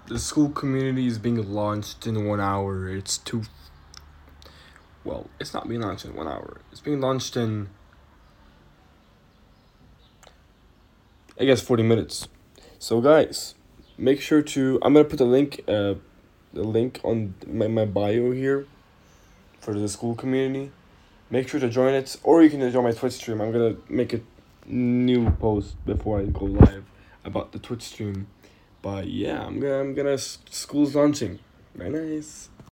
The school community is being launched in 1 hour. It's too. Well, it's not being launched in 1 hour. It's being launched in, I guess, 40 minutes. So, guys, make sure to. I'm gonna put the link on my bio here for the school community. Make sure to join it, or you can join my Twitch stream. I'm gonna make a new post before I go live about the Twitch stream. But yeah, I'm gonna school's launching. Very nice.